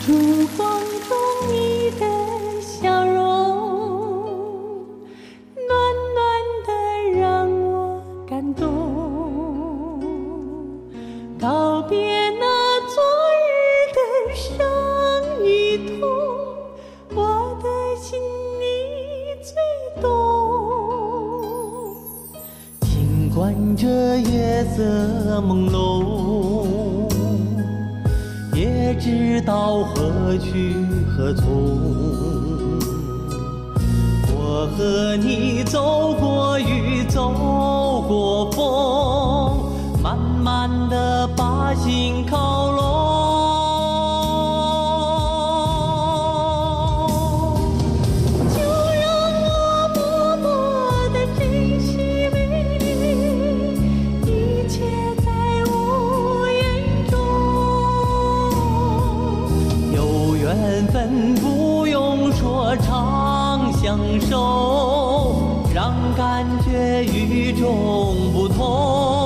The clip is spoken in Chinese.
烛光中你的笑容，暖暖的让我感动。告别那昨日的伤与痛，我的心你最懂。尽管这夜色朦胧，也知道何去何从。我和你走过雨，走过风，慢慢地把心靠拢。就让我默默地珍惜美丽，一切在无言中。有缘分不用说长相守，让感觉与众不同。